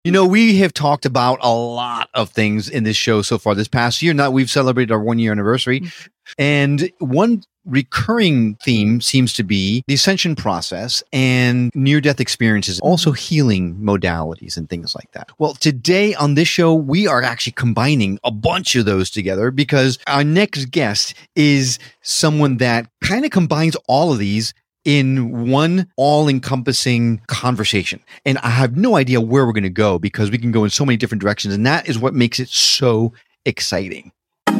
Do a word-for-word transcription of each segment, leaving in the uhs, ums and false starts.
You know, we have talked about a lot of things in this show so far this past year. Now we've celebrated our one year anniversary. Mm-hmm. And one recurring theme seems to be the ascension process and near-death experiences, also healing modalities and things like that. Well, today on this show, we are actually combining a bunch of those together because our next guest is someone that kind of combines all of these in one all-encompassing conversation. And I have no idea where we're going to go because we can go in so many different directions. And that is what makes it so exciting.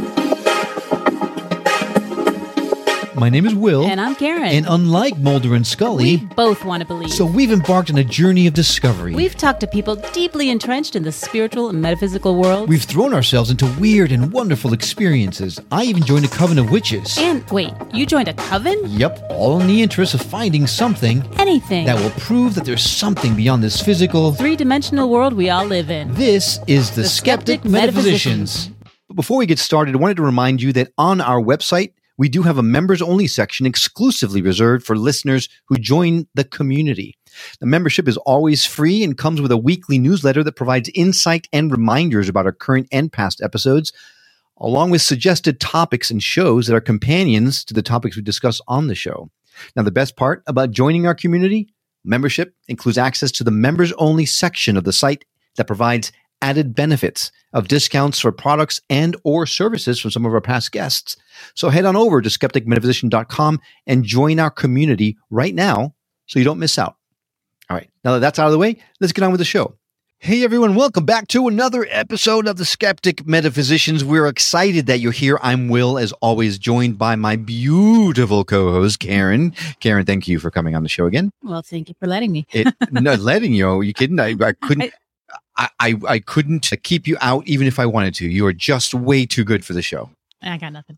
My name is Will. And I'm Karen. And unlike Mulder and Scully, we both want to believe. So we've embarked on a journey of discovery. We've talked to people deeply entrenched in the spiritual and metaphysical world. We've thrown ourselves into weird and wonderful experiences. I even joined a coven of witches. And wait, you joined a coven? Yep, all in the interest of finding something. Anything. That will prove that there's something beyond this physical, three-dimensional world we all live in. This is the, the Skeptic, Skeptic Metaphysicians. Metaphysicians. But before we get started, I wanted to remind you that on our website, we do have a members-only section exclusively reserved for listeners who join the community. The membership is always free and comes with a weekly newsletter that provides insight and reminders about our current and past episodes, along with suggested topics and shows that are companions to the topics we discuss on the show. Now, the best part about joining our community, membership includes access to the members-only section of the site that provides added benefits of discounts for products and or services from some of our past guests. So head on over to skeptic metaphysician dot com and join our community right now so you don't miss out. All right, now that that's out of the way, let's get on with the show. Hey everyone, welcome back to another episode of the Skeptic Metaphysicians. We're excited that you're here. I'm Will, as always, joined by my beautiful co-host, Karen. Karen, thank you for coming on the show again. Well, thank you for letting me. it, no, letting you. Are you kidding? I, I couldn't... I, I, I, I couldn't keep you out even if I wanted to. You are just way too good for the show. I got nothing.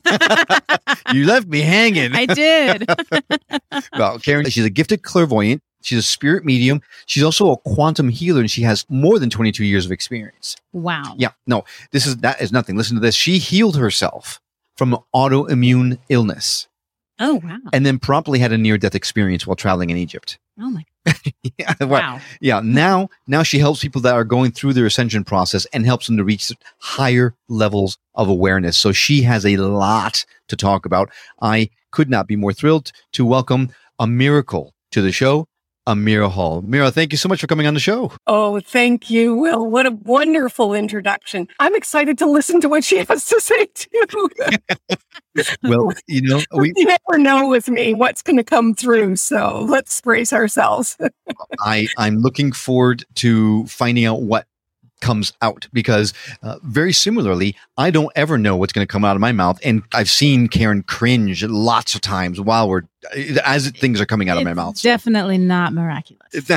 You left me hanging. I did. Well, Karen, she's a gifted clairvoyant. She's a spirit medium. She's also a quantum healer, and she has more than twenty-two years of experience. Wow. Yeah. No, this is that is nothing. Listen to this. She healed herself from an autoimmune illness. Oh, wow. And then promptly had a near-death experience while traveling in Egypt. Oh, my yeah, wow. Yeah. Now, now she helps people that are going through their ascension process and helps them to reach higher levels of awareness. So she has a lot to talk about. I could not be more thrilled to welcome a miracle to the show, Amira Hall. Amira, thank you so much for coming on the show. Oh, thank you, Will. What a wonderful introduction. I'm excited to listen to what she has to say, too. Well, you know, we you never know with me what's going to come through. So let's brace ourselves. I, I'm looking forward to finding out what comes out because uh, very similarly, I don't ever know what's going to come out of my mouth. And I've seen Karen cringe lots of times while we're, as things are coming out it's of my mouth. Definitely not miraculous.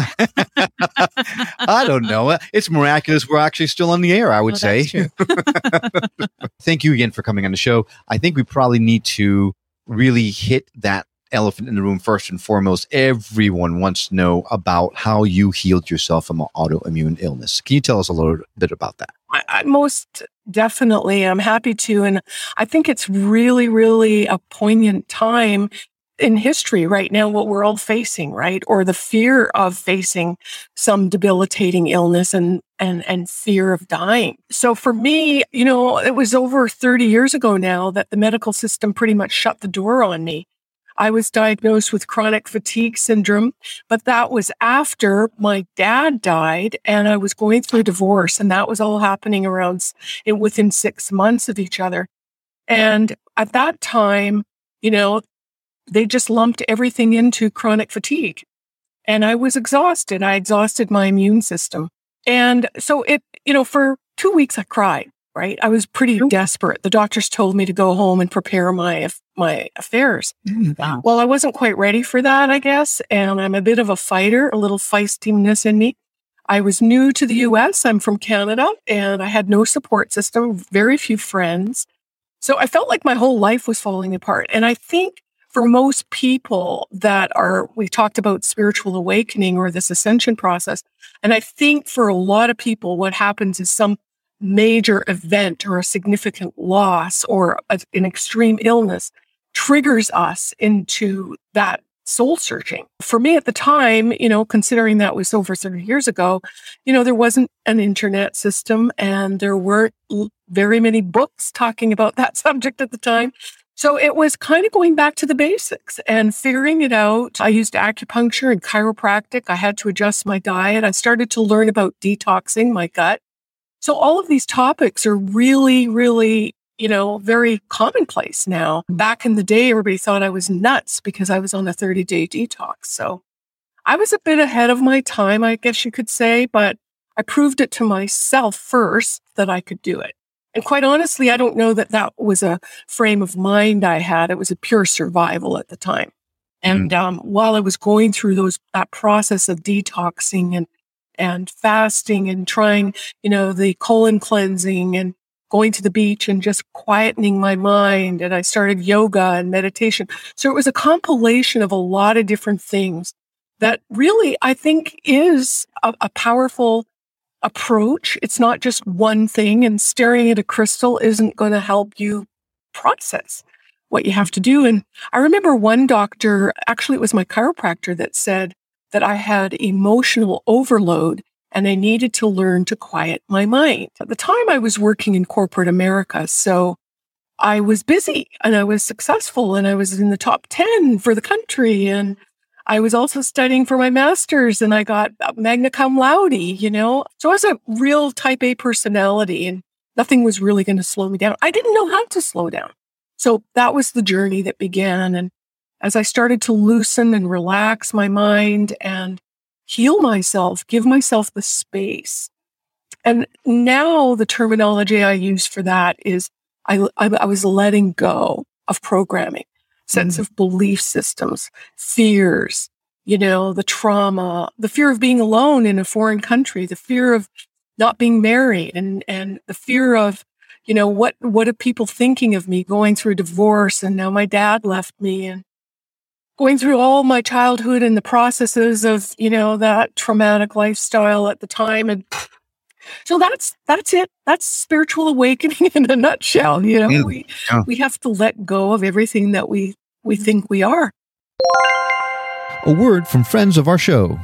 I don't know. It's miraculous. We're actually still on the air, I would well, say. That's true. Thank you again for coming on the show. I think we probably need to really hit that elephant in the room first and foremost. Everyone wants to know about how you healed yourself from an autoimmune illness. Can you tell us a little bit about that? I, I most definitely. I'm happy to. And I think it's really, really a poignant time in history right now, what we're all facing, right? Or the fear of facing some debilitating illness and, and, and fear of dying. So for me, you know, it was over thirty years ago now that the medical system pretty much shut the door on me. I was diagnosed with chronic fatigue syndrome, but that was after my dad died and I was going through divorce, and that was all happening around within six months of each other. And at that time, you know, they just lumped everything into chronic fatigue, and I was exhausted. I exhausted my immune system. And so it, you know, for two weeks I cried. Right. I was pretty desperate. The doctors told me to go home and prepare my my affairs. Wow. Well, I wasn't quite ready for that, I guess. And I'm a bit of a fighter, a little feistiness in me. I was new to the U S. I'm from Canada, and I had no support system, very few friends. So I felt like my whole life was falling apart. And I think for most people that are, we talked about spiritual awakening or this ascension process. And I think for a lot of people, what happens is some major event or a significant loss or a, an extreme illness triggers us into that soul searching. For me at the time, you know, considering that was over thirty years ago, you know, there wasn't an internet system and there weren't very many books talking about that subject at the time. So it was kind of going back to the basics and figuring it out. I used acupuncture and chiropractic. I had to adjust my diet. I started to learn about detoxing my gut. So all of these topics are really, really, you know, very commonplace now. Back in the day, everybody thought I was nuts because I was on a thirty-day detox. So I was a bit ahead of my time, I guess you could say, but I proved it to myself first that I could do it. And quite honestly, I don't know that that was a frame of mind I had. It was a pure survival at the time. And um, while I was going through those that process of detoxing and and fasting and trying, you know, the colon cleansing and going to the beach and just quietening my mind, and I started yoga and meditation. So it was a compilation of a lot of different things that really, I think, is a, a powerful approach. It's not just one thing, and staring at a crystal isn't going to help you process what you have to do. And I remember one doctor, actually it was my chiropractor, that said that I had emotional overload and I needed to learn to quiet my mind. At the time I was working in corporate America, so I was busy and I was successful and I was in the top ten for the country, and I was also studying for my master's and I got magna cum laude, you know. So I was a real type A personality and nothing was really going to slow me down. I didn't know how to slow down. So that was the journey that began. And as I started to loosen and relax my mind and heal myself, give myself the space. And now the terminology I use for that is I, I, I was letting go of programming. Sense of belief systems, fears, you know, the trauma, the fear of being alone in a foreign country, the fear of not being married, and, and the fear of, you know, what, what are people thinking of me going through divorce, and now my dad left me, and going through all my childhood and the processes of, you know, that traumatic lifestyle at the time. And so that's, that's it. That's spiritual awakening in a nutshell. You know, mm, we, yeah. we have to let go of everything that we, we think we are. A word from friends of our show.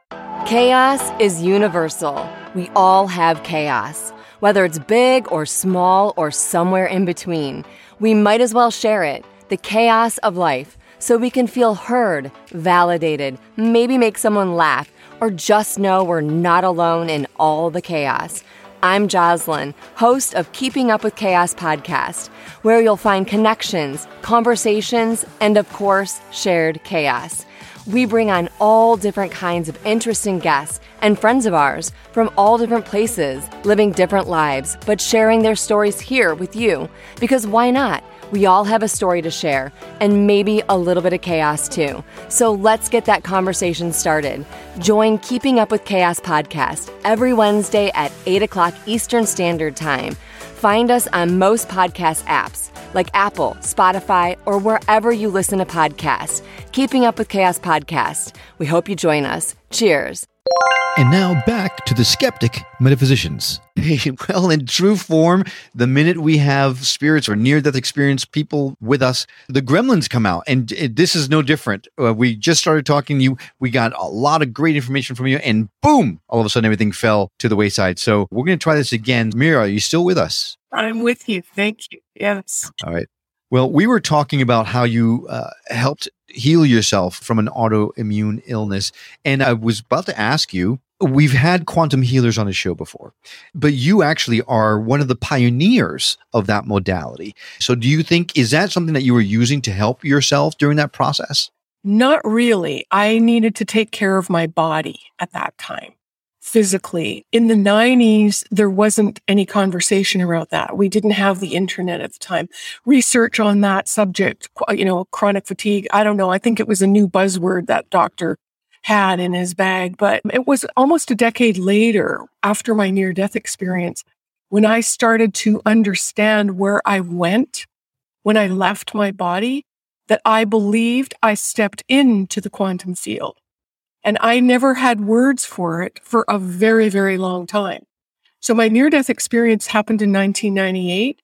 Chaos is universal. We all have chaos, whether it's big or small or somewhere in between. We might as well share it, the chaos of life, so we can feel heard, validated, maybe make someone laugh, or just know we're not alone in all the chaos. I'm Jocelyn, host of Keeping Up with Chaos podcast, where you'll find connections, conversations, and of course, shared chaos. We bring on all different kinds of interesting guests and friends of ours from all different places, living different lives, but sharing their stories here with you. Because why not? We all have a story to share, and maybe a little bit of chaos too. So let's get that conversation started. Join Keeping Up with Chaos podcast every Wednesday at eight o'clock Eastern Standard Time. Find us on most podcast apps like Apple, Spotify, or wherever you listen to podcasts. Keeping Up with Chaos podcast. We hope you join us. Cheers. And now back to the skeptic metaphysicians. Well, in true form, the minute we have spirits or near-death experience people with us, the gremlins come out. And it, this is no different. Uh, we just started talking to you. We got a lot of great information from you. And boom, all of a sudden everything fell to the wayside. So we're going to try this again. Mira, are you still with us? I'm with you. Thank you. Yes. All right. Well, we were talking about how you uh, helped heal yourself from an autoimmune illness. And I was about to ask you, we've had quantum healers on the show before, but you actually are one of the pioneers of that modality. So do you think, is that something that you were using to help yourself during that process? Not really. I needed to take care of my body at that time. Physically. In the nineties, there wasn't any conversation around that. We didn't have the internet at the time. Research on that subject, you know, chronic fatigue, I don't know. I think it was a new buzzword that doctor had in his bag. But it was almost a decade later, after my near-death experience, when I started to understand where I went when I left my body, that I believed I stepped into the quantum field. And I never had words for it for a very, very long time. So my near-death experience happened in nineteen ninety-eight.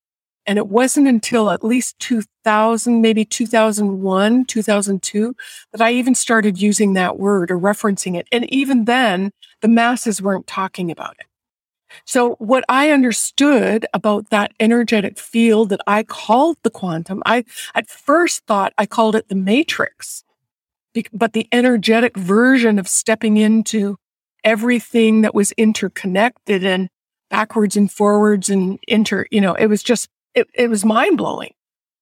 And it wasn't until at least two thousand, maybe two thousand one, two thousand two, that I even started using that word or referencing it. And even then, the masses weren't talking about it. So what I understood about that energetic field that I called the quantum, I at first thought I called it the matrix, but the energetic version of stepping into everything that was interconnected and backwards and forwards and inter, you know, it was just, it, it was mind blowing.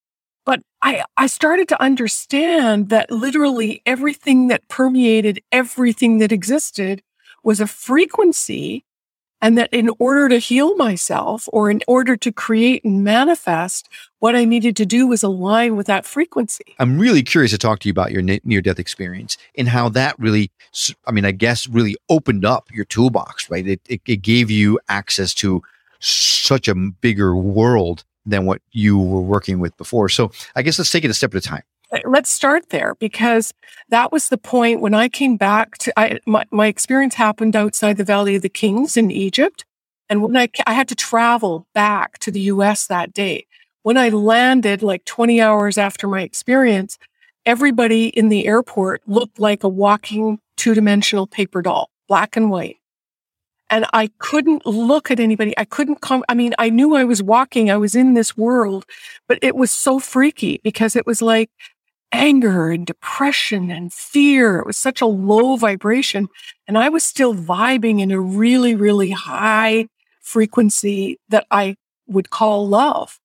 But I, I started to understand that literally everything that permeated everything that existed was a frequency, and that in order to heal myself or in order to create and manifest, what I needed to do was align with that frequency. I'm really curious to talk to you about your near-death experience and how that really, I mean, I guess really opened up your toolbox, right? It, it, it gave you access to such a bigger world than what you were working with before. So I guess let's take it a step at a time. Let's start there, because that was the point when I came back to, I, my, my experience happened outside the Valley of the Kings in Egypt. And when I, I had to travel back to the U S that day, when I landed like twenty hours after my experience, everybody in the airport looked like a walking two-dimensional paper doll, black and white. And I couldn't look at anybody. I couldn't come. I mean, I knew I was walking. I was in this world, but it was so freaky because it was like anger and depression and fear. It was such a low vibration. And I was still vibing in a really, really high frequency that I would call love,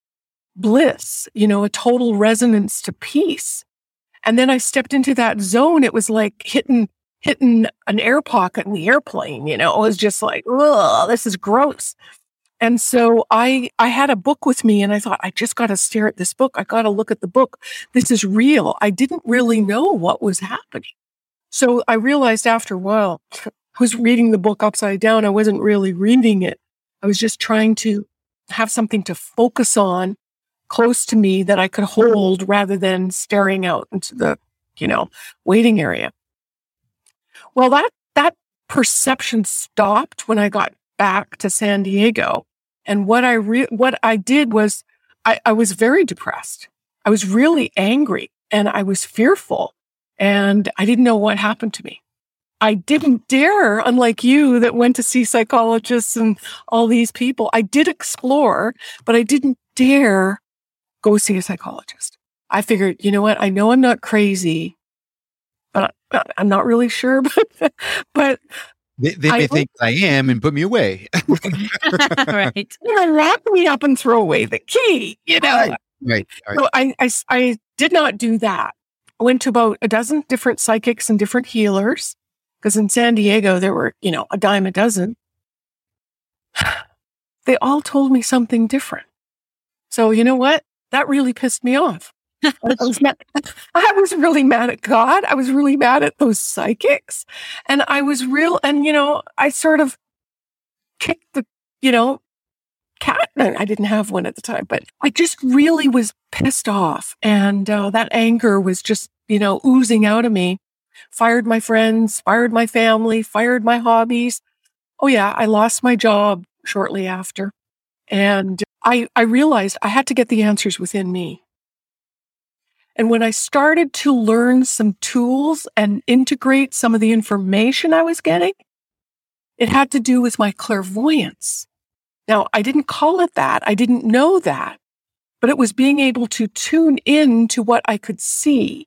bliss, you know, a total resonance to peace. And then I stepped into that zone. It was like hitting hitting an air pocket in the airplane, you know, it was just like, ugh, this is gross. And so I, I had a book with me and I thought, I just got to stare at this book. I got to look at the book. This is real. I didn't really know what was happening. So I realized after a while, I was reading the book upside down. I wasn't really reading it. I was just trying to have something to focus on close to me that I could hold rather than staring out into the, you know, waiting area. Well, that, that perception stopped when I got back to San Diego. And what I, re- what I did was I, I was very depressed. I was really angry and I was fearful and I didn't know what happened to me. I didn't dare, unlike you that went to see psychologists and all these people. I did explore, but I didn't dare go see a psychologist. I figured, you know what? I know I'm not crazy, but I'm not really sure, but, but they, they may I, think I am and put me away. Right. Wrap me up and throw away the key, you know? Right. Right. Right. So I, I, I did not do that. I went to about a dozen different psychics and different healers, because in San Diego, there were, you know, a dime a dozen. They all told me something different. So you know what? That really pissed me off. I was mad. I was really mad at God. I was really mad at those psychics. And I was real, and, you know, I sort of kicked the, you know, cat. I didn't have one at the time, but I just really was pissed off. And uh, that anger was just, you know, oozing out of me. Fired my friends, fired my family, fired my hobbies. Oh yeah, I lost my job shortly after. And I, I realized I had to get the answers within me. And when I started to learn some tools and integrate some of the information I was getting, it had to do with my clairvoyance. Now, I didn't call it that. I didn't know that, but it was being able to tune in to what I could see.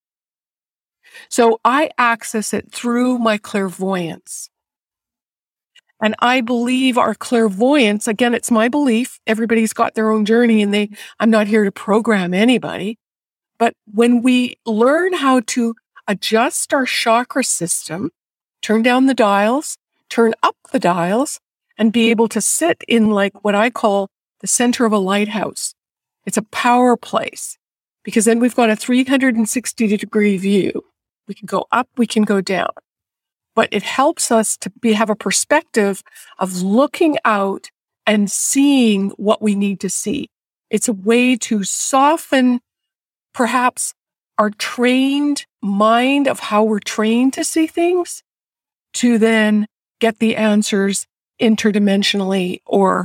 So I access it through my clairvoyance. And I believe our clairvoyance, again, it's my belief. Everybody's got their own journey and they, I'm not here to program anybody. But when we learn how to adjust our chakra system, turn down the dials, turn up the dials, and be able to sit in like what I call the center of a lighthouse. It's a power place, because then we've got a three hundred sixty degree view. We can go up, we can go down. But it helps us to be, have a perspective of looking out and seeing what we need to see. It's a way to soften perhaps our trained mind of how we're trained to see things, to then get the answers interdimensionally or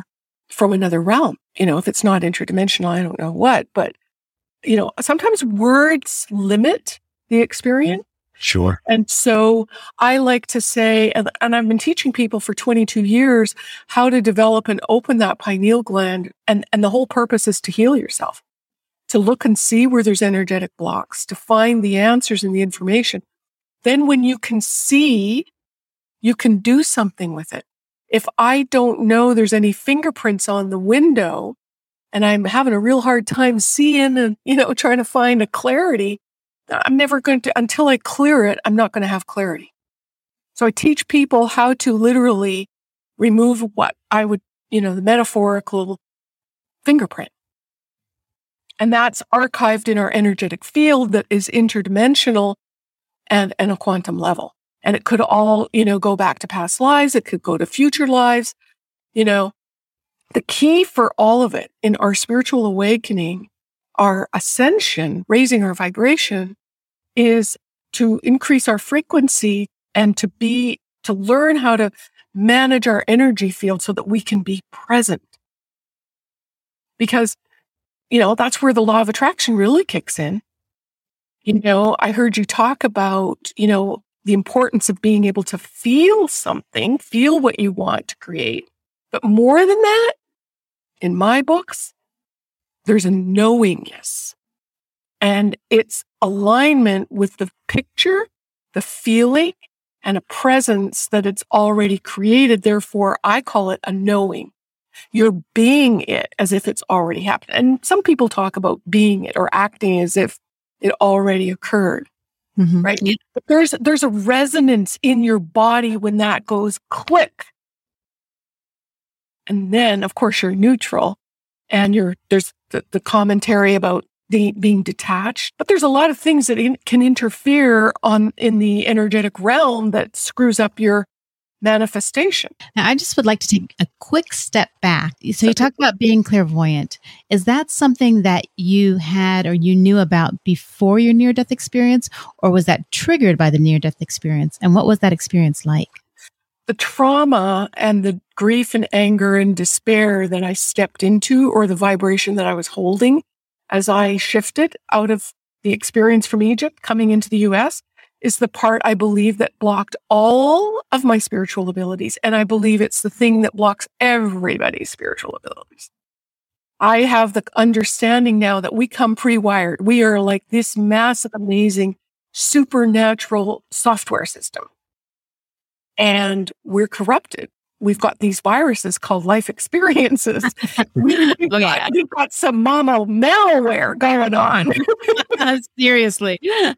from another realm. You know, if it's not interdimensional, I don't know what, but, you know, sometimes words limit the experience. Sure. And so I like to say, and, and I've been teaching people for twenty-two years how to develop and open that pineal gland. And, and the whole purpose is to heal yourself, to look and see where there's energetic blocks, to find the answers and the information. Then when you can see, you can do something with it. If I don't know there's any fingerprints on the window and I'm having a real hard time seeing and, you know, trying to find a clarity, I'm never going to, until I clear it, I'm not going to have clarity. So I teach people how to literally remove what I would, you know, the metaphorical fingerprint. And that's archived in our energetic field that is interdimensional and, and a quantum level. And it could all, you know, go back to past lives. It could go to future lives. You know, the key for all of it in our spiritual awakening, our ascension, raising our vibration, is to increase our frequency and to be, to learn how to manage our energy field so that we can be present. Because, you know, that's where the law of attraction really kicks in. You know, I heard you talk about, you know, the importance of being able to feel something, feel what you want to create. But more than that, in my books, there's a knowingness. And it's alignment with the picture, the feeling, and a presence that it's already created. Therefore, I call it a knowing. You're being it as if it's already happened. And some people talk about being it or acting as if it already occurred. Mm-hmm. Right? But there's, there's a resonance in your body when that goes click. And then, of course, you're neutral. And you're, there's the, the commentary about the, being detached. But there's a lot of things that in, can interfere on in the energetic realm that screws up your manifestation. Now, I just would like to take a quick step back. So you talked about being clairvoyant. Is that something that you had or you knew about before your near-death experience, or was that triggered by the near-death experience? And what was that experience like? The trauma and the grief and anger and despair that I stepped into, or the vibration that I was holding as I shifted out of the experience from Egypt coming into the U S, is the part I believe that blocked all of my spiritual abilities. And I believe it's the thing that blocks everybody's spiritual abilities. I have the understanding now that we come pre-wired. We are like this massive, amazing, supernatural software system. And we're corrupted. We've got these viruses called life experiences. we've, oh, yeah. got, we've got some mama malware going on. Seriously.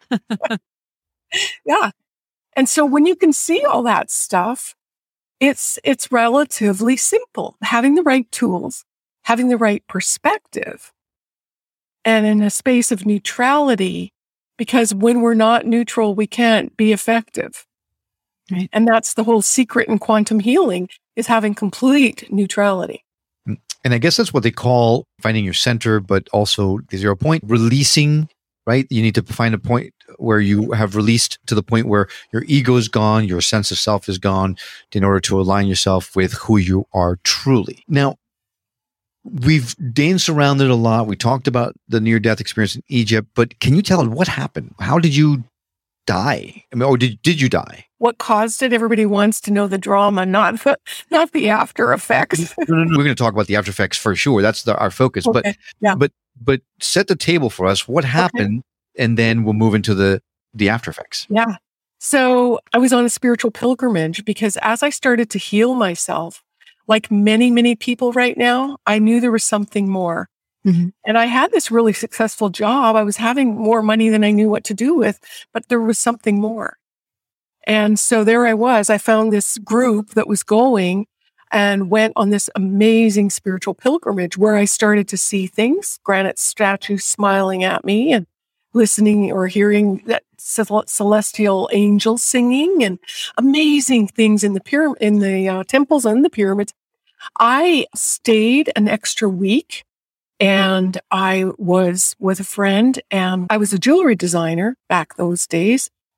Yeah. And so when you can see all that stuff, it's it's relatively simple. Having the right tools, having the right perspective, and in a space of neutrality, because when we're not neutral, we can't be effective. Right. And that's the whole secret in quantum healing, is having complete neutrality. And I guess that's what they call finding your center, but also the zero point, releasing, right? You need to find a point where you have released to the point where your ego is gone, your sense of self is gone, in order to align yourself with who you are truly. Now, we've danced around it a lot. We talked about the near-death experience in Egypt, but can you tell us what happened? How did you die? I mean, or did did you die? What caused it? Everybody wants to know the drama, not the, not the after effects. no, no, no. We're going to talk about the after effects for sure. That's the, our focus. Okay. But yeah. but but set the table for us. What happened? Okay. And then we'll move into the the after effects. Yeah. So I was on a spiritual pilgrimage because as I started to heal myself, like many, many people right now, I knew there was something more. Mm-hmm. And I had this really successful job. I was having more money than I knew what to do with, but there was something more. And so there I was. I found this group that was going and went on this amazing spiritual pilgrimage where I started to see things, granite statues smiling at me and listening or hearing that celestial angels singing and amazing things in the pyramid, in the uh, temples and the pyramids. I stayed an extra week. And I was with a friend, and I was a jewelry designer back those days.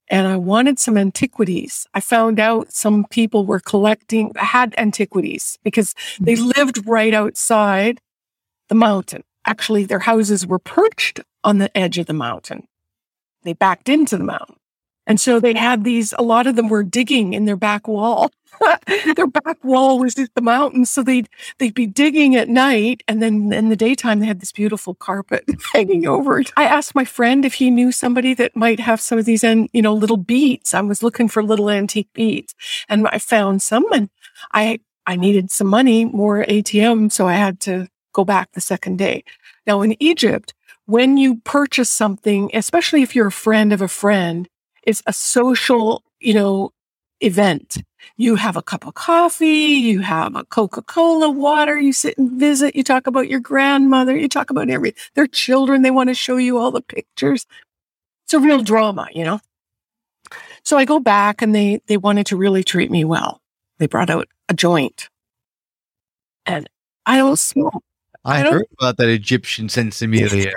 and I wanted some antiquities. I found out some people were collecting, had antiquities because they lived right outside the mountain. Actually, their houses were perched on the edge of the mountain. They backed into the mountain. And so they had these, a lot of them were digging in their back wall. Their back wall was at the mountain. So they'd, they'd be digging at night. And then in the daytime, they had this beautiful carpet hanging over it. I asked my friend if he knew somebody that might have some of these, you know, little beads. I was looking for little antique beads, and I found some, and I, I needed some money, more A T M. So I had to go back the second day. Now in Egypt, when you purchase something, especially if you're a friend of a friend, it's a social, you know, event. You have a cup of coffee, you have a Coca-Cola, water, you sit and visit, you talk about your grandmother, you talk about every, their children, they want to show you all the pictures. It's a real drama, you know? So I go back, and they, they wanted to really treat me well. They brought out a joint, and I don't smoke. I, I don't, heard about that Egyptian sensimilia.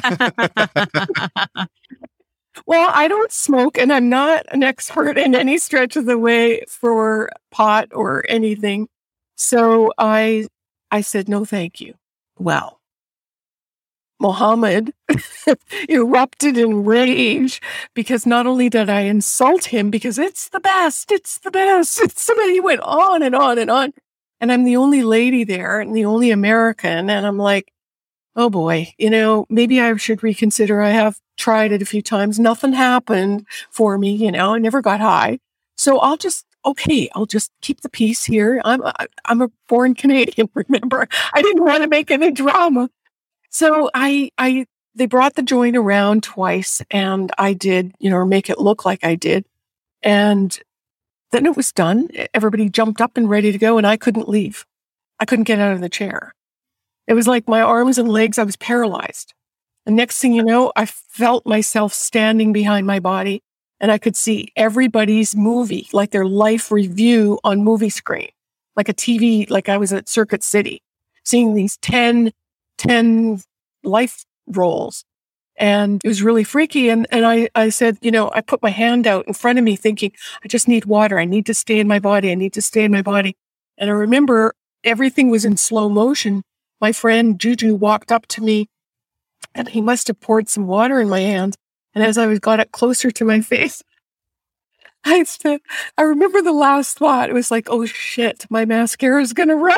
Well, I don't smoke, and I'm not an expert in any stretch of the way for pot or anything. So I, I said, no, thank you. Well, Mohammed erupted in rage because not only did I insult him, because it's the best, it's the best. It's the best. He went on and on and on. And I'm the only lady there and the only American. And I'm like, oh boy, you know, maybe I should reconsider. I have tried it a few times. Nothing happened for me, you know, I never got high. So I'll just, okay, I'll just keep the peace here. I'm, I, I'm a born Canadian, remember? I didn't want to make any drama. So I, I, they brought the joint around twice, and I did, you know, make it look like I did. And then it was done. Everybody jumped up and ready to go, and I couldn't leave. I couldn't get out of the chair. It was like my arms and legs, I was paralyzed. And next thing you know, I felt myself standing behind my body, and I could see everybody's movie, like their life review on movie screen, like a T V, like I was at Circuit City, seeing these ten, ten life roles. And it was really freaky. And, and I, I said, you know, I put my hand out in front of me thinking, I just need water. I need to stay in my body. I need to stay in my body. And I remember everything was in slow motion. My friend Juju walked up to me, and he must have poured some water in my hand. And as I was got it closer to my face, I said, I remember the last thought. It was like, oh shit, my mascara is going to run.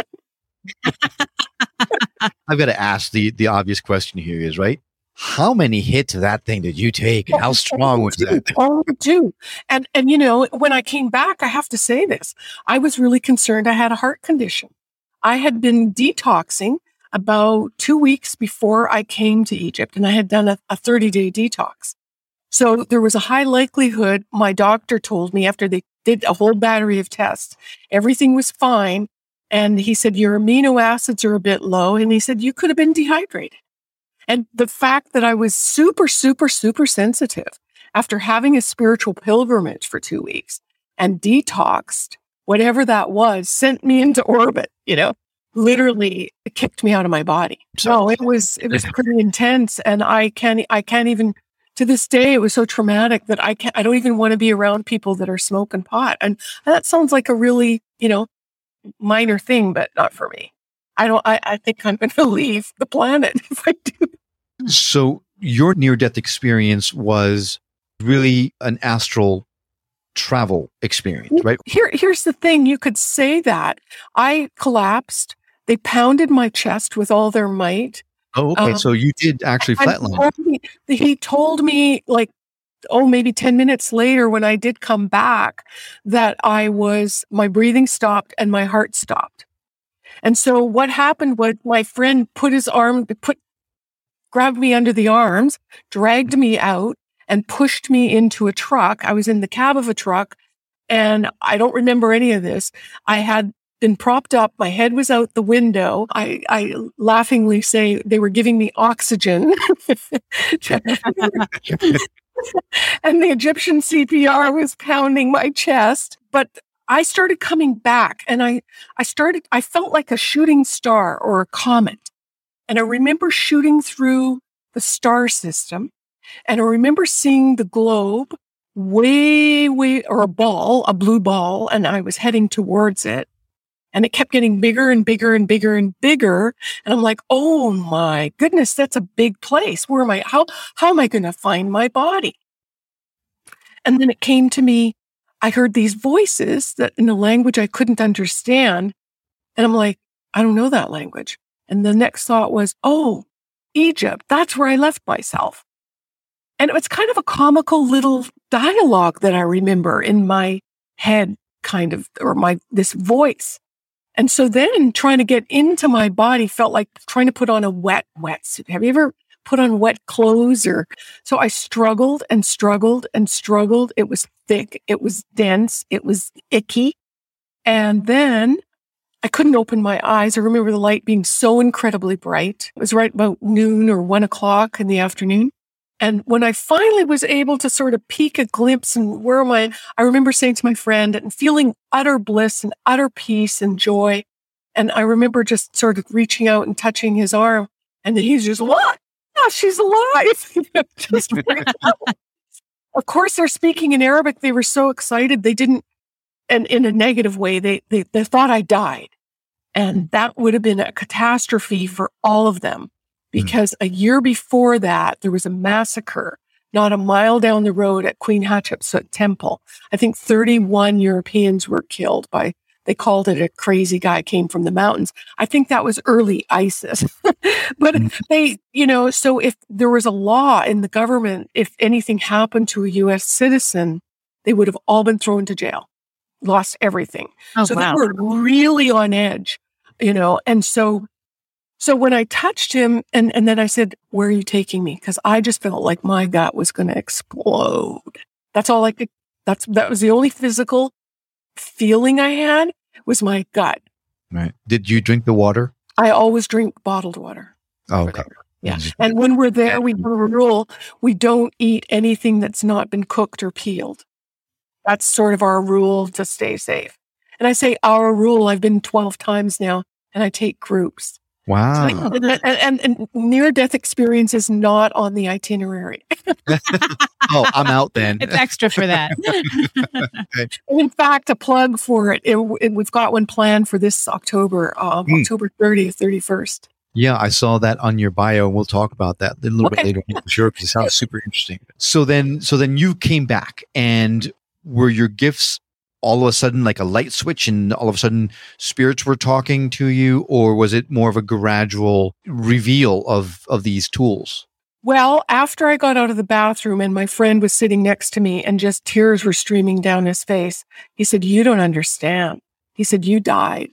I've got to ask the, the obvious question here is, right? How many hits of that thing did you take? And how strong was that? Oh, two. And, and, you know, when I came back, I have to say this, I was really concerned I had a heart condition. I had been detoxing about two weeks before I came to Egypt, and I had done a, a thirty-day detox. So there was a high likelihood, my doctor told me after they did a whole battery of tests, everything was fine. And he said, your amino acids are a bit low. And he said, you could have been dehydrated. And the fact that I was super, super, super sensitive after having a spiritual pilgrimage for two weeks and detoxed, whatever that was, sent me into orbit, you know, literally it kicked me out of my body. No, it was, it was pretty intense. And I can't, I can't even, to this day, it was so traumatic that I can't, I don't even want to be around people that are smoking pot. And that sounds like a really, you know, minor thing, but not for me. I don't, I, I think I'm going to leave the planet if I do. So your near-death experience was really an astral travel experience, right? Here, here's the thing. You could say that. I collapsed. They pounded my chest with all their might. Oh, okay. Um, so you did actually flatline. He, he told me like, oh, maybe ten minutes later when I did come back that I was, my breathing stopped and my heart stopped. And so what happened was my friend put his arm, put, grabbed me under the arms, dragged me out and pushed me into a truck. I was in the cab of a truck and I don't remember any of this. I had been propped up. My head was out the window. I, I laughingly say they were giving me oxygen. And the Egyptian C P R was pounding my chest. But I started coming back and I, I started, I felt like a shooting star or a comet. And I remember shooting through the star system. And I remember seeing the globe way, way, or a ball, a blue ball, and I was heading towards it. And it kept getting bigger and bigger and bigger and bigger. And I'm like, oh my goodness, that's a big place. Where am I? How, how am I going to find my body? And then it came to me, I heard these voices that in a language I couldn't understand. And I'm like, I don't know that language. And the next thought was, oh, Egypt, that's where I left myself. And it was kind of a comical little dialogue that I remember in my head, kind of, or my, this voice. And so then trying to get into my body felt like trying to put on a wet wetsuit. Have you ever put on wet clothes? Or so I struggled and struggled and struggled. It was thick. It was dense. It was icky. And then I couldn't open my eyes. I remember the light being so incredibly bright. It was right about noon or one o'clock in the afternoon. And when I finally was able to sort of peek a glimpse and where am I, I remember saying to my friend and feeling utter bliss and utter peace and joy. And I remember just sort of reaching out and touching his arm. And then he's just, what? Oh, she's alive. Just of course, they're speaking in Arabic. They were so excited. They didn't, and in a negative way, they, they, they thought I died. And that would have been a catastrophe for all of them. Because a year before that, there was a massacre not a mile down the road at Queen Hatshepsut Temple. I think thirty-one Europeans were killed by, they called it a crazy guy came from the mountains. I think that was early ISIS. But they, you know, so if there was a law in the government, if anything happened to a U S citizen, they would have all been thrown to jail, lost everything. Oh, so wow. they were really on edge, you know, and so So when I touched him and, and then I said, where are you taking me? Because I just felt like my gut was going to explode. That's all I could, that's, that was the only physical feeling I had was my gut. Right. Did you drink the water? I always drink bottled water. Oh, okay. Yeah. And when we're there, we have a rule, we don't eat anything that's not been cooked or peeled. That's sort of our rule to stay safe. And I say our rule, I've been twelve times now and I take groups. Wow. And, and, and near-death experience is not on the itinerary. Oh, I'm out then. It's extra for that. Okay. In fact, a plug for it, it, it we've got one planned for this October, uh, Mm. October thirtieth, thirty-first. Yeah, I saw that on your bio, and we'll talk about that a little Okay. bit later. For sure, because it sounds super interesting. So then, so then you came back, and were your gifts all of a sudden like a light switch, and all of a sudden spirits were talking to you, or was it more of a gradual reveal of of these tools? Well, after I got out of the bathroom and my friend was sitting next to me and just tears were streaming down his face, he said, "You don't understand." He said, "You died."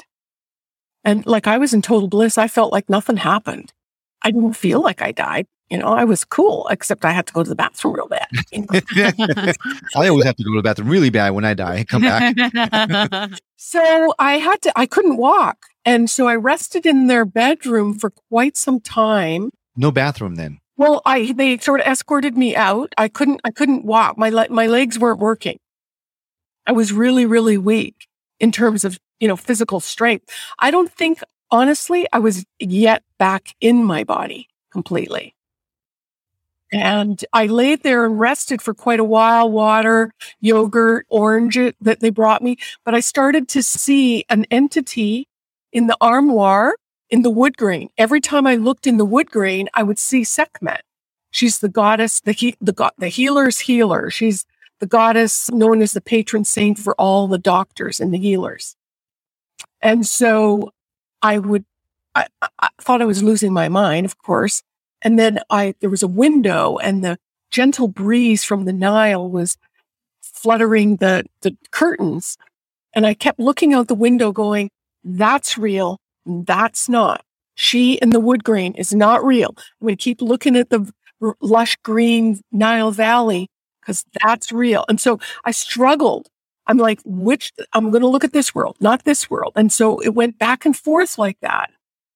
And like I was in total bliss. I felt like nothing happened. I didn't feel like I died. You know, I was cool, except I had to go to the bathroom real bad. You know? I always have to go to the bathroom really bad when I die. I come back. So I had to, I couldn't walk. And so I rested in their bedroom for quite some time. No bathroom then. Well, I, they sort of escorted me out. I couldn't, I couldn't walk. My, le- my legs weren't working. I was really, really weak in terms of, you know, physical strength. I don't think, honestly, I was yet back in my body completely. And I laid there and rested for quite a while, water, yogurt, orange that they brought me. But I started to see an entity in the armoire in the wood grain. Every time I looked in the wood grain, I would see Sekhmet. She's the goddess, the, he- the, go- the healer's healer. She's the goddess known as the patron saint for all the doctors and the healers. And so I would, I, I thought I was losing my mind, of course. And then I, there was a window and the gentle breeze from the Nile was fluttering the, the curtains. And I kept looking out the window going, that's real. That's not. She in the wood grain is not real. I'm going to keep looking at the r- lush green Nile Valley because that's real. And so I struggled. I'm like, which, I'm going to look at this world, not this world. And so it went back and forth like that.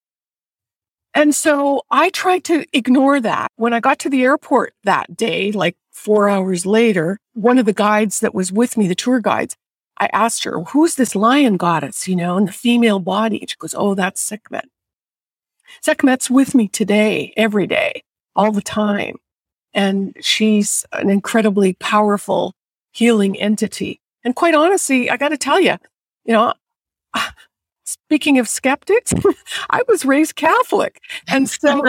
And so I tried to ignore that. When I got to the airport that day, like four hours later, one of the guides that was with me, the tour guides, I asked her, who's this lion goddess, you know, in the female body? She goes, oh, that's Sekhmet. Sekhmet's with me today, every day, all the time. And she's an incredibly powerful healing entity. And quite honestly, I got to tell you, you know, speaking of skeptics, I was raised Catholic. And so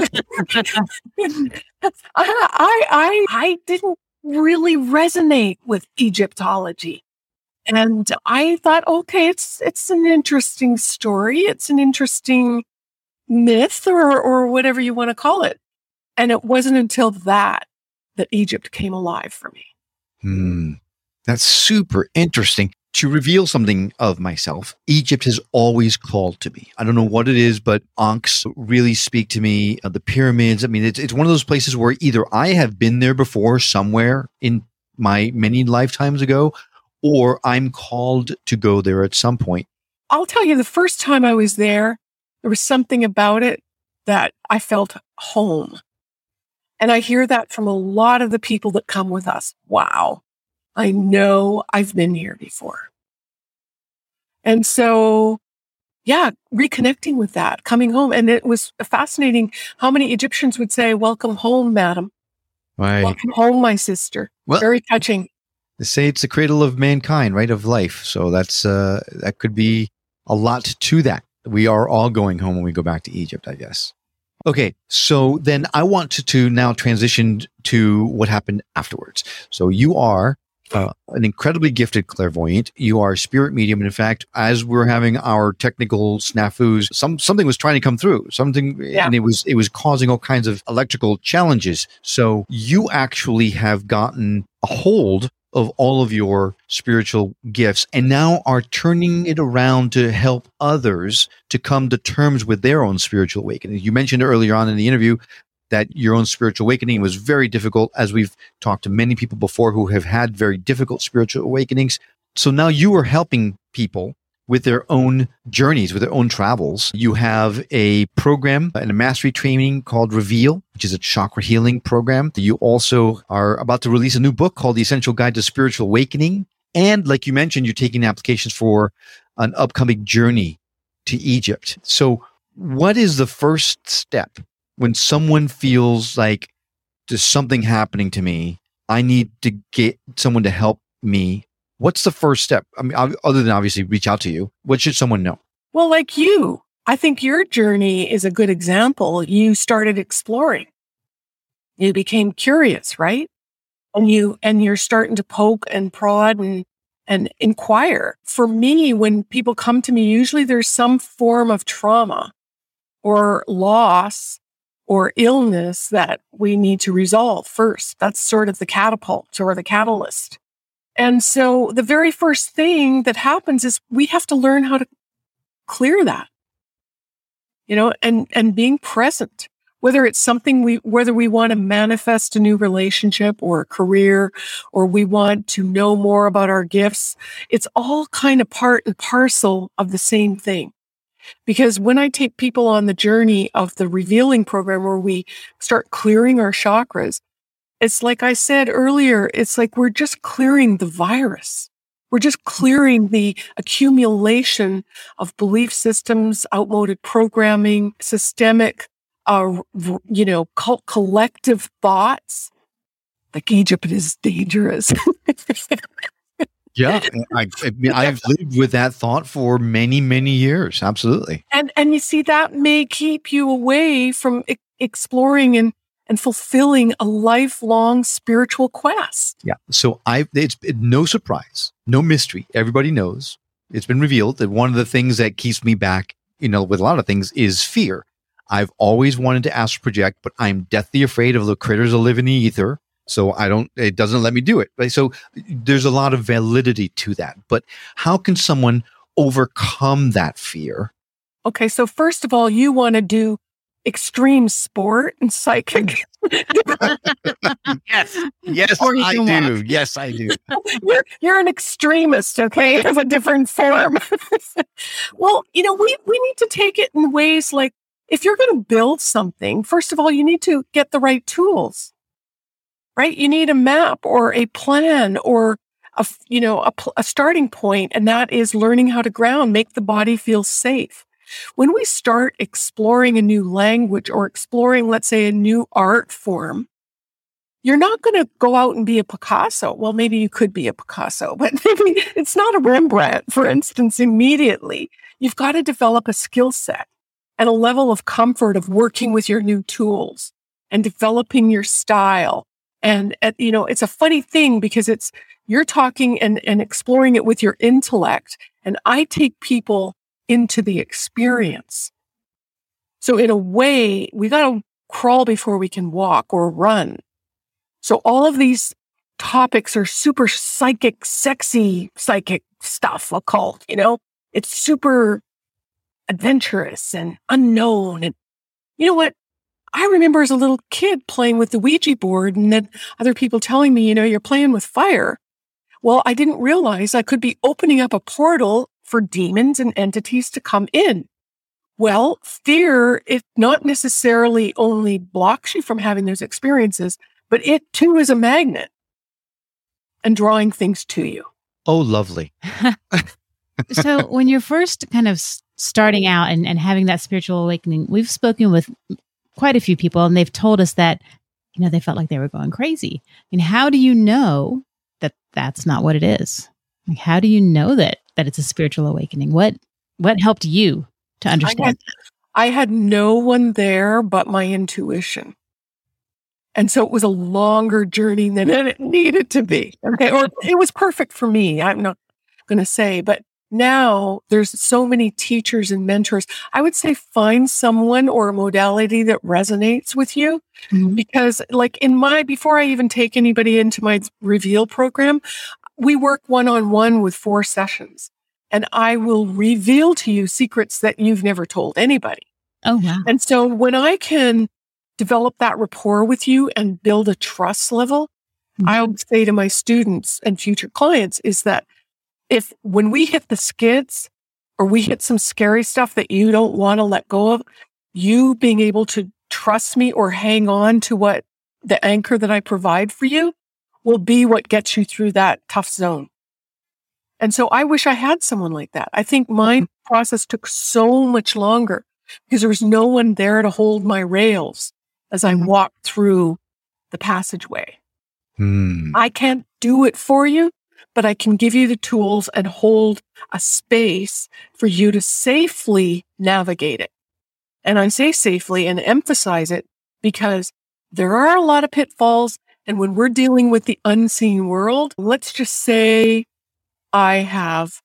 I, I, I didn't really resonate with Egyptology. And I thought, okay, it's it's an interesting story. It's an interesting myth or or whatever you want to call it. And it wasn't until that that Egypt came alive for me. Hmm. That's super interesting. To reveal something of myself, Egypt has always called to me. I don't know what it is, but Ankhs really speak to me. Uh, the pyramids. I mean, it's it's one of those places where either I have been there before somewhere in my many lifetimes ago, or I'm called to go there at some point. I'll tell you, the first time I was there, there was something about it that I felt home. And I hear that from a lot of the people that come with us. Wow, I know I've been here before. And so, yeah, reconnecting with that, coming home. And it was fascinating how many Egyptians would say, welcome home, madam. Right. Welcome home, my sister. Well, very touching. They say it's the cradle of mankind, right? Of life. So that's, uh, that could be a lot to that. We are all going home when we go back to Egypt, I guess. Okay. So then I want to, to now transition to what happened afterwards. So you are uh, an incredibly gifted clairvoyant. You are a spirit medium. And in fact, as we're having our technical snafus, some, something was trying to come through, something, yeah. and it was, it was causing all kinds of electrical challenges. So you actually have gotten a hold of all of your spiritual gifts and now are turning it around to help others to come to terms with their own spiritual awakening. You mentioned earlier on in the interview that your own spiritual awakening was very difficult, as we've talked to many people before who have had very difficult spiritual awakenings. So now you are helping people with their own journeys, with their own travels. You have a program and a mastery training called Reveal, which is a chakra healing program. You also are about to release a new book called The Essential Guide to Spiritual Awakening. And like you mentioned, you're taking applications for an upcoming journey to Egypt. So what is the first step when someone feels like there's something happening to me? I need to get someone to help me. What's the first step? I mean, other than obviously reach out to you, what should someone know? Well, like you, I think your journey is a good example. You started exploring. You became curious, right? And you, and you're starting to poke and prod and, and inquire. For me, when people come to me, usually there's some form of trauma or loss or illness that we need to resolve first. That's sort of the catapult or the catalyst. And so the very first thing that happens is we have to learn how to clear that, you know, and, and being present, whether it's something we, whether we want to manifest a new relationship or a career, or we want to know more about our gifts. It's all kind of part and parcel of the same thing. Because when I take people on the journey of the revealing program where we start clearing our chakras, it's like I said earlier, it's like we're just clearing the virus. We're just clearing the accumulation of belief systems, outmoded programming, systemic, uh, you know, cult collective thoughts. Like Egypt is dangerous. Yeah, I, I mean, I've lived with that thought for many, many years. Absolutely. And and you see, that may keep you away from e- exploring and and fulfilling a lifelong spiritual quest. Yeah. So I, it's no surprise, no mystery. Everybody knows, it's been revealed that one of the things that keeps me back, you know, with a lot of things is fear. I've always wanted to astral project, but I'm deathly afraid of the critters that live in the ether. So I don't, it doesn't let me do it. Right? So there's a lot of validity to that. But how can someone overcome that fear? Okay. So first of all, you want to do extreme sport and psychic. Yes, yes, I do. Walk. Yes, I do. You're, you're an extremist, okay, of a different form. Well, you know, we, we need to take it in ways like, if you're going to build something, first of all, you need to get the right tools, right? You need a map or a plan or a, you know, a, a starting point, and that is learning how to ground, make the body feel safe. When we start exploring a new language or exploring, let's say, a new art form, you're not going to go out and be a Picasso. Well, maybe you could be a Picasso, but maybe it's not a Rembrandt, for instance, immediately. You've got to develop a skill set and a level of comfort of working with your new tools and developing your style. And, uh, you know, it's a funny thing because it's, you're talking and, and exploring it with your intellect. And I take people into the experience. So in a way, we got to crawl before we can walk or run. So all of these topics are super psychic, sexy psychic stuff, occult, you know, it's super adventurous and unknown. And you know what? I remember as a little kid playing with the Ouija board and then other people telling me, you know, you're playing with fire. Well, I didn't realize I could be opening up a portal for demons and entities to come in. Well, fear, it not necessarily only blocks you from having those experiences, but it too is a magnet and drawing things to you. Oh, lovely. So when you're first kind of starting out and, and having that spiritual awakening, we've spoken with quite a few people and they've told us that, you know, they felt like they were going crazy. And how do you know that that's not what it is? Like, how do you know that, that it's a spiritual awakening? What, what helped you to understand? I had, I had no one there but my intuition. And so it was a longer journey than it needed to be. Okay. Or it was perfect for me. I'm not going to say, but now there's so many teachers and mentors. I would say find someone or a modality that resonates with you. Mm-hmm. Because like in my, before I even take anybody into my Reveal program, we work one-on-one with four sessions and I will reveal to you secrets that you've never told anybody. Oh, wow. And so when I can develop that rapport with you and build a trust level, mm-hmm. I would say to my students and future clients is that if when we hit the skids or we hit some scary stuff that you don't want to let go of, you being able to trust me or hang on to what the anchor that I provide for you will be what gets you through that tough zone. And so I wish I had someone like that. I think my process took so much longer because there was no one there to hold my rails as I walked through the passageway. Hmm. I can't do it for you, but I can give you the tools and hold a space for you to safely navigate it. And I say safely and emphasize it because there are a lot of pitfalls. And when we're dealing with the unseen world, let's just say I have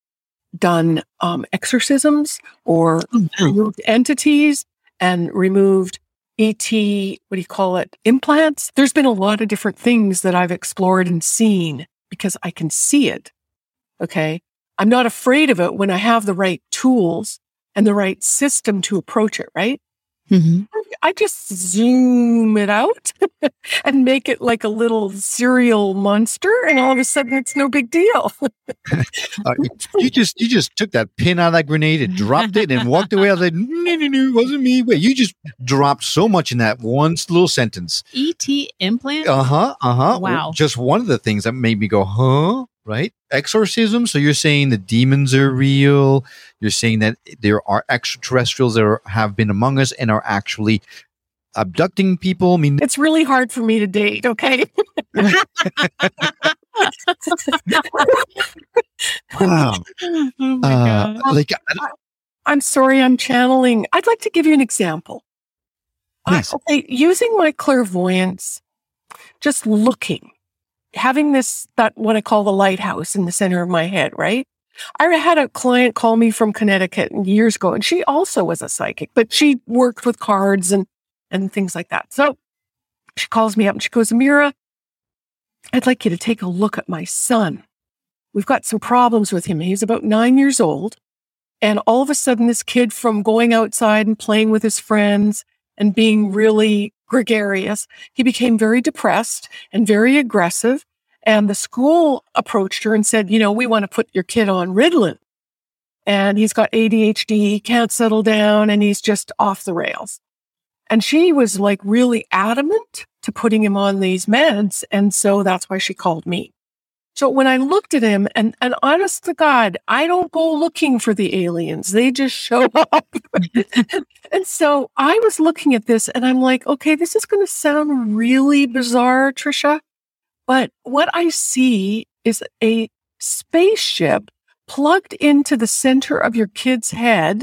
done um, exorcisms or mm-hmm. removed entities and removed E T, what do you call it, implants. There's been a lot of different things that I've explored and seen because I can see it, okay? I'm not afraid of it when I have the right tools and the right system to approach it, right? Mm-hmm. I just zoom it out and make it like a little cereal monster, and all of a sudden it's no big deal. uh, you just you just took that pin out of that grenade and dropped it and walked away. I was like, no, no, no, it wasn't me. Wait, you just dropped so much in that one little sentence. E T implant? Uh-huh, uh-huh. Wow. Just one of the things that made me go, huh? Right? Exorcism. So you're saying the demons are real. You're saying that there are extraterrestrials that are, have been among us and are actually abducting people. I mean, it's really hard for me to date. Okay. Wow. Oh my uh, God. like, I, I'm sorry, I'm channeling. I'd like to give you an example. Yes. Uh, okay, using my clairvoyance, just looking. Having this, that what I call the lighthouse in the center of my head, right? I had a client call me from Connecticut years ago, and she also was a psychic, but she worked with cards and, and things like that. So she calls me up and she goes, Amira, I'd like you to take a look at my son. We've got some problems with him. He's about nine years old. And all of a sudden, this kid from going outside and playing with his friends and being really gregarious, he became very depressed and very aggressive. And the school approached her and said, you know, we want to put your kid on Ritalin. And he's got A D H D, he can't settle down, and he's just off the rails. And she was like really adamant to putting him on these meds. And so that's why she called me. So when I looked at him, and, and honest to God, I don't go looking for the aliens. They just show up. And so I was looking at this and I'm like, okay, this is going to sound really bizarre, Trisha, but what I see is a spaceship plugged into the center of your kid's head,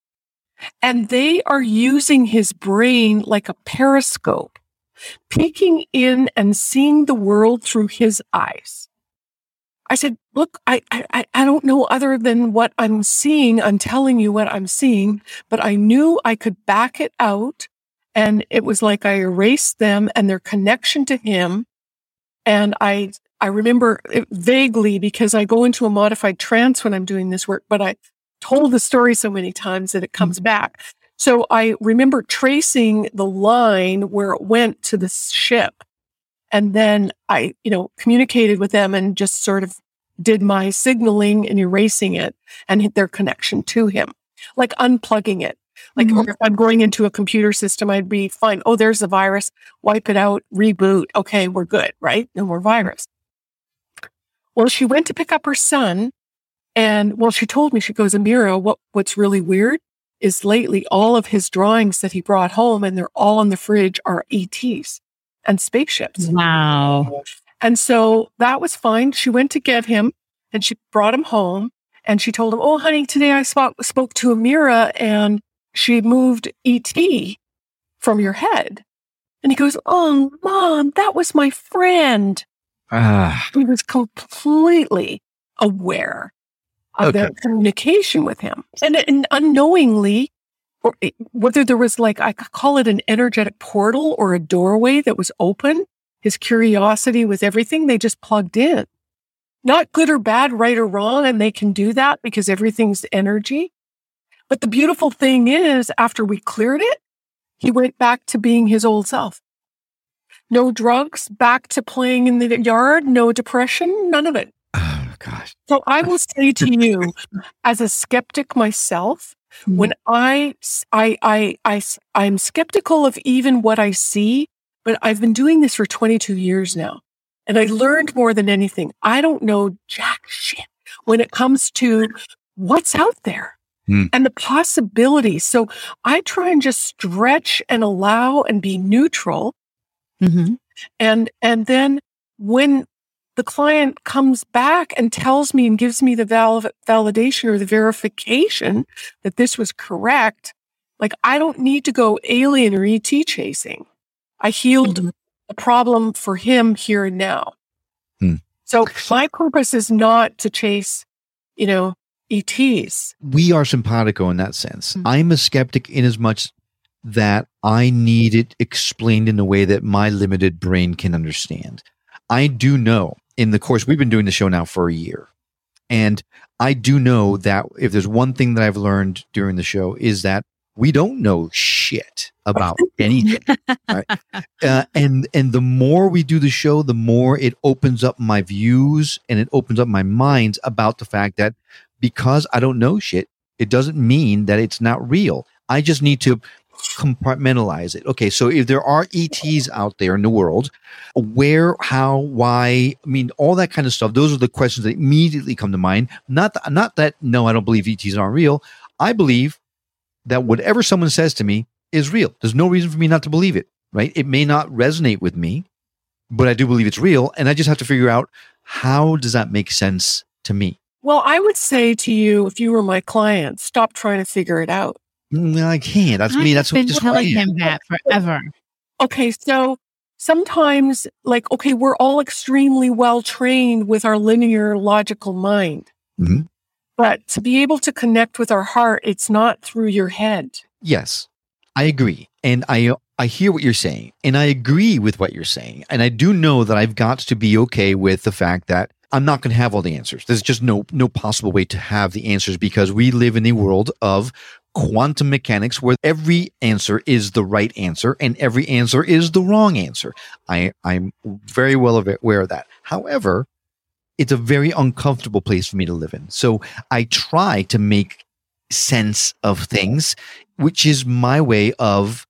and they are using his brain like a periscope, peeking in and seeing the world through his eyes. I said, look, I, I, I don't know other than what I'm seeing. I'm telling you what I'm seeing, but I knew I could back it out. And it was like I erased them and their connection to him. And I, I remember it vaguely because I go into a modified trance when I'm doing this work, but I told the story so many times that it comes back. So I remember tracing the line where it went to the ship. And then I, you know, communicated with them and just sort of did my signaling and erasing it and hit their connection to him, like unplugging it. Like mm-hmm. or if I'm going into a computer system, I'd be fine. Oh, there's the virus. Wipe it out, reboot. Okay, we're good, right? No more virus. Well, she went to pick up her son. And well, she told me, she goes, Amira, what, what's really weird is lately all of his drawings that he brought home, and they're all in the fridge, are E Ts. And spaceships. Wow. And so that was fine. She went to get him and she brought him home and she told him, oh, honey, today I spoke, spoke to Amira and she moved E T from your head. And he goes, oh, Mom, that was my friend. Ah. He was completely aware of Okay. their communication with him. And, and unknowingly, or whether there was like, I could call it an energetic portal or a doorway that was open, his curiosity with everything, they just plugged in. Not good or bad, right or wrong, and they can do that because everything's energy. But the beautiful thing is, after we cleared it, he went back to being his old self. No drugs, back to playing in the yard, no depression, none of it. Oh, gosh. So I will say to you, as a skeptic myself, Mm-hmm. when I, I, I, I, I'm skeptical of even what I see, but I've been doing this for twenty-two years now. And I learned more than anything. I don't know jack shit when it comes to what's out there Hmm. and the possibilities. So I try and just stretch and allow and be neutral. Mm-hmm. And, and then when the client comes back and tells me and gives me the val- validation or the verification that this was correct, like I don't need to go alien or E T chasing. I healed Mm-hmm. the problem for him here and now. Hmm. So my purpose is not to chase, you know, E Ts. We are simpatico in that sense. Mm. I'm a skeptic in as much that I need it explained in a way that my limited brain can understand. I do know in the course, we've been doing the show now for a year. And I do know that if there's one thing that I've learned during the show is that we don't know shit about anything. Right? Uh, and, and the more we do the show, the more it opens up my views and it opens up my minds about the fact that because I don't know shit, it doesn't mean that it's not real. I just need to compartmentalize it. Okay, so if there are E Ts out there in the world, where, how, why, I mean, all that kind of stuff, those are the questions that immediately come to mind. Not, th- not that, no, I don't believe E Ts aren't real. I believe that whatever someone says to me is real. There's no reason for me not to believe it, right? It may not resonate with me, but I do believe it's real. And I just have to figure out, how does that make sense to me? Well, I would say to you, if you were my client, stop trying to figure it out. Mm, I can't. That's me. That's I've been just telling who I am. him that forever. Okay, so sometimes, like, okay, we're all extremely well trained with our linear logical mind. Mhm. But to be able to connect with our heart, it's not through your head. Yes, I agree. And I I hear what you're saying. And I agree with what you're saying. And I do know that I've got to be okay with the fact that I'm not going to have all the answers. There's just no no possible way to have the answers because we live in a world of quantum mechanics where every answer is the right answer and every answer is the wrong answer. I, I'm very well aware of that. However, it's a very uncomfortable place for me to live in. So I try to make sense of things, which is my way of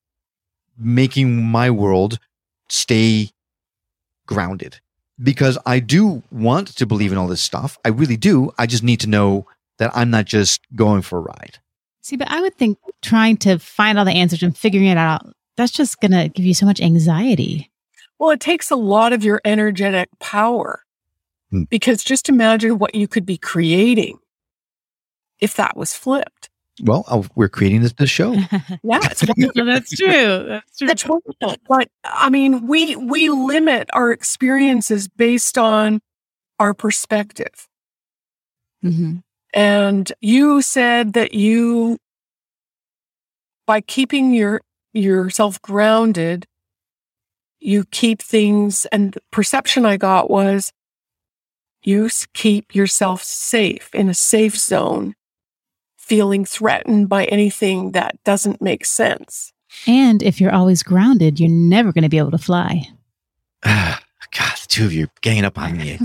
making my world stay grounded. Because I do want to believe in all this stuff. I really do. I just need to know that I'm not just going for a ride. See, but I would think trying to find all the answers and figuring it out, that's just going to give you so much anxiety. Well, it takes a lot of your energetic power hmm. because just imagine what you could be creating if that was flipped. Well, oh, we're creating this, this show. Yeah, that's true. That's true. That's true. But I mean, we we limit our experiences based on our perspective. Mm-hmm. And you said that you, by keeping your yourself grounded, you keep things. And the perception I got was you keep yourself safe in a safe zone, feeling threatened by anything that doesn't make sense. And if you're always grounded, you're never going to be able to fly. God, the two of you are ganging up on me.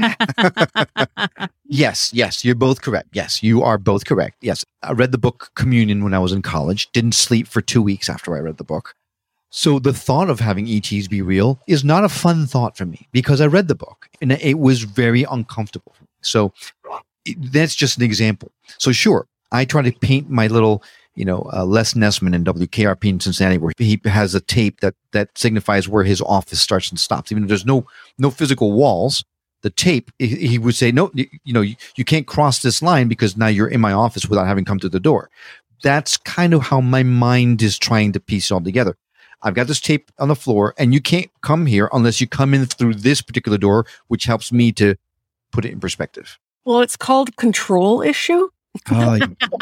Yes, yes, you're both correct. Yes, you are both correct. Yes, I read the book Communion when I was in college. Didn't sleep for two weeks after I read the book. So the thought of having E Ts be real is not a fun thought for me because I read the book and it was very uncomfortable for me. So that's just an example. So sure, I try to paint my little, you know, uh, Les Nessman in W K R P in Cincinnati, where he has a tape that that signifies where his office starts and stops. Even though there's no no physical walls, the tape, he, he would say, no, you, you know, you, you can't cross this line because now you're in my office without having come to the door. That's kind of how my mind is trying to piece it all together. I've got this tape on the floor, and you can't come here unless you come in through this particular door, which helps me to put it in perspective. Well, it's called control issue. Oh,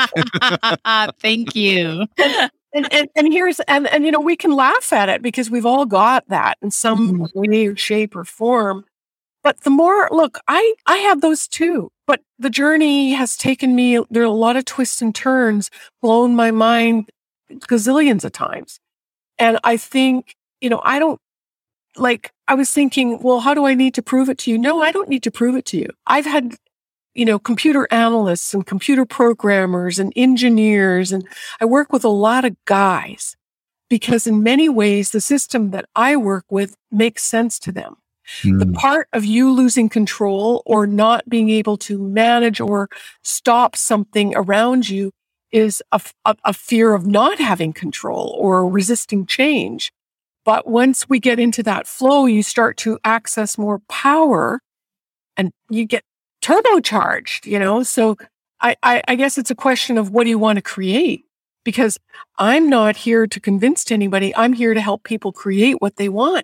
thank you. And, and and here's and and you know, we can laugh at it because we've all got that in some way, shape, or form. But the more look, I I have those too. But the journey has taken me. There are a lot of twists and turns, blown my mind gazillions of times. And I think, you know, I don't like. I was thinking, well, how do I need to prove it to you? No, I don't need to prove it to you. I've had, you know, computer analysts and computer programmers and engineers. And I work with a lot of guys because in many ways, the system that I work with makes sense to them. Mm. The part of you losing control or not being able to manage or stop something around you is a, a, a fear of not having control or resisting change. But once we get into that flow, you start to access more power and you get turbocharged, you know? So I, I, I guess it's a question of what do you want to create? Because I'm not here to convince anybody. I'm here to help people create what they want.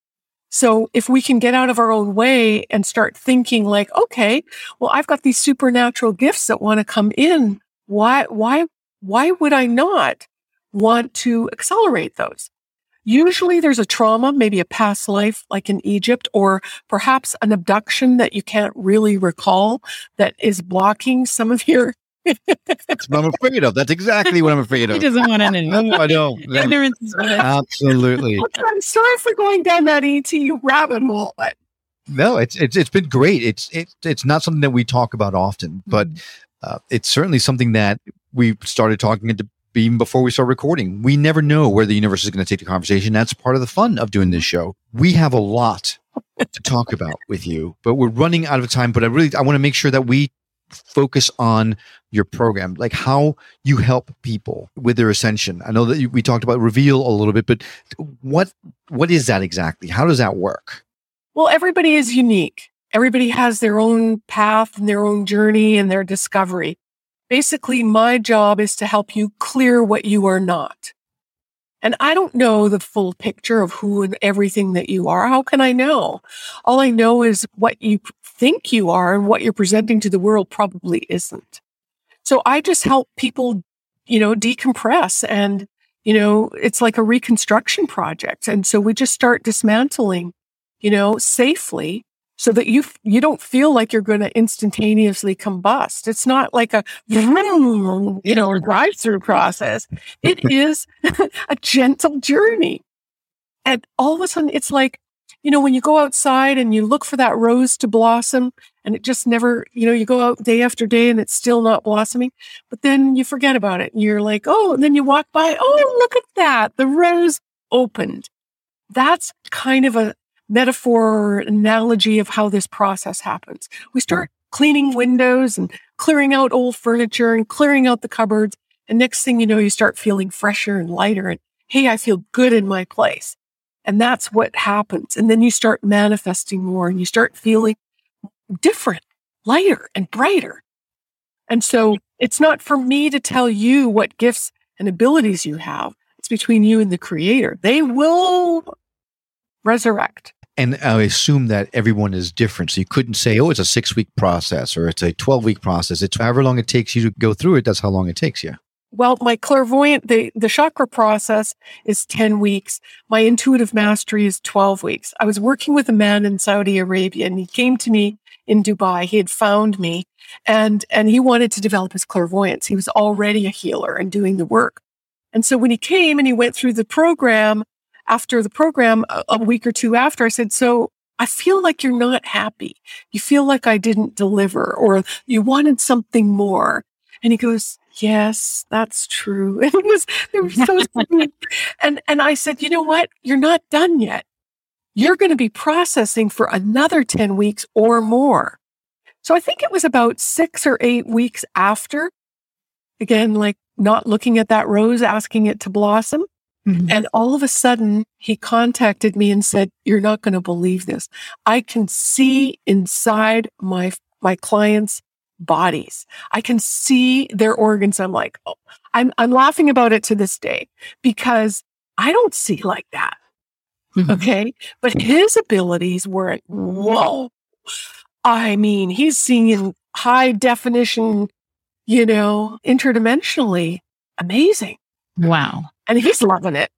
So if we can get out of our own way and start thinking like, okay, well, I've got these supernatural gifts that want to come in. Why, why, why would I not want to accelerate those? Usually there's a trauma, maybe a past life like in Egypt, or perhaps an abduction that you can't really recall that is blocking some of your... That's what I'm afraid of. That's exactly what I'm afraid of. He doesn't want any. No, I don't. Ignorance is bliss. Absolutely. I'm sorry for going down that E T rabbit hole, but... No, it's, it's, it's been great. It's, it's, it's not something that we talk about often, but uh, it's certainly something that we started talking into even before we start recording. We never know where the universe is going to take the conversation. That's part of the fun of doing this show. We have a lot to talk about with you, but we're running out of time. But I really, I want to make sure that we focus on your program, like how you help people with their ascension. I know that you, we talked about Reveal a little bit, but what, what is that exactly? How does that work? Well, everybody is unique. Everybody has their own path and their own journey and their discovery. Basically, my job is to help you clear what you are not. And I don't know the full picture of who and everything that you are. How can I know? All I know is what you think you are and what you're presenting to the world probably isn't. So I just help people, you know, decompress and, you know, it's like a reconstruction project. And so we just start dismantling, you know, safely, so that you you don't feel like you're going to instantaneously combust. It's not like a, you know, drive-through process. It is a gentle journey. And all of a sudden, it's like, you know, when you go outside and you look for that rose to blossom and it just never, you know, you go out day after day and it's still not blossoming, but then you forget about it. And you're like, oh, and then you walk by, oh, look at that. The rose opened. That's kind of a metaphor or analogy of how this process happens. We start cleaning windows and clearing out old furniture and clearing out the cupboards. And next thing you know, you start feeling fresher and lighter and, hey, I feel good in my place. And that's what happens. And then you start manifesting more and you start feeling different, lighter and brighter. And so it's not for me to tell you what gifts and abilities you have. It's between you and the creator. They will resurrect. And I assume that everyone is different. So you couldn't say, oh, it's a six week process or it's a twelve week process. It's however long it takes you to go through it. That's how long it takes you. Well, my clairvoyant, the, the chakra process is ten weeks. My intuitive mastery is twelve weeks. I was working with a man in Saudi Arabia and he came to me in Dubai. He had found me and, and he wanted to develop his clairvoyance. He was already a healer and doing the work. And so when he came and he went through the program, after the program, a, a week or two after, I said, so I feel like you're not happy. You feel like I didn't deliver or you wanted something more. And he goes, yes, that's true. And it was, it was so sweet. And, and I said, you know what? You're not done yet. You're going to be processing for another ten weeks or more. So I think it was about six or eight weeks after, again, like not looking at that rose, asking it to blossom. Mm-hmm. And all of a sudden he contacted me and said, you're not going to believe this. I can see inside my, my clients' bodies. I can see their organs. I'm like, oh, I'm, I'm laughing about it to this day because I don't see like that. Mm-hmm. Okay. But his abilities were, whoa. I mean, he's seeing in high definition, you know, interdimensionally amazing. Wow. And he's loving it.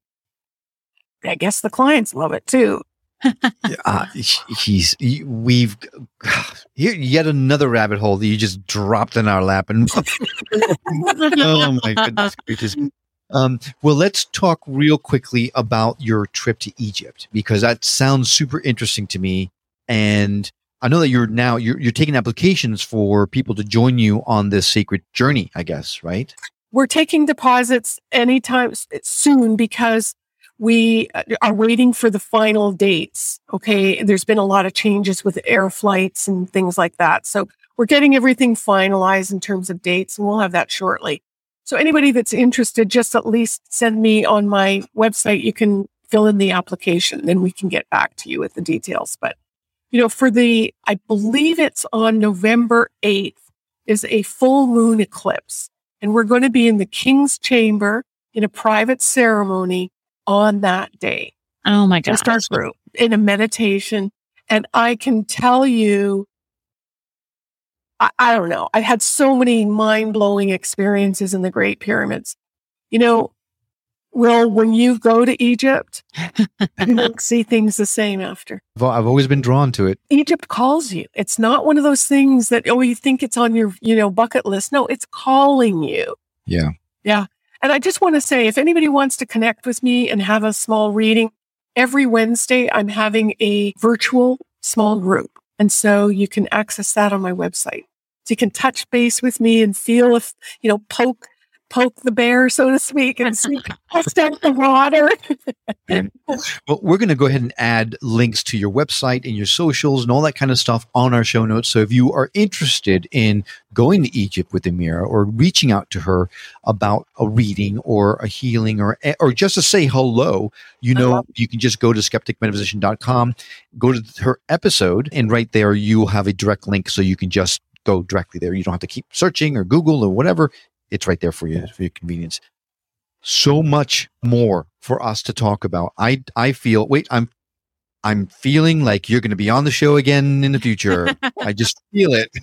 I guess the clients love it too. uh, he's, we've, here, yet another rabbit hole that you just dropped in our lap. And oh my goodness gracious. Um, well, let's talk real quickly about your trip to Egypt, because that sounds super interesting to me. And I know that you're now, you're, you're taking applications for people to join you on this sacred journey, I guess, right? We're taking deposits anytime soon because we are waiting for the final dates. Okay. There's been a lot of changes with air flights and things like that. So we're getting everything finalized in terms of dates, and we'll have that shortly. So anybody that's interested, just at least send me on my website. You can fill in the application, then we can get back to you with the details. But, you know, for the, I believe it's on November eighth is a full moon eclipse. And we're going to be in the King's Chamber in a private ceremony on that day. Oh my gosh. Just our group in a meditation. And I can tell you, I, I don't know. I've had so many mind-blowing experiences in the Great Pyramids. You know, Will, when you go to Egypt, you won't see things the same after. I've always been drawn to it. Egypt calls you. It's not one of those things that, oh, you think it's on your, you know, bucket list. No, it's calling you. Yeah. Yeah. And I just want to say, if anybody wants to connect with me and have a small reading, every Wednesday, I'm having a virtual small group. And so you can access that on my website. So you can touch base with me and feel if, you know, poke, poke the bear, so to speak, and see, test out the water. Well, we're going to go ahead and add links to your website and your socials and all that kind of stuff on our show notes. So if you are interested in going to Egypt with Amira or reaching out to her about a reading or a healing or or just to say hello, you know, you can just go to skeptic metaphysician dot com, go to her episode, and right there you will have a direct link so you can just go directly there. You don't have to keep searching or Google or whatever. It's right there for you, for your convenience. So much more for us to talk about. I I feel, wait, I'm I'm feeling like you're going to be on the show again in the future. I just feel it.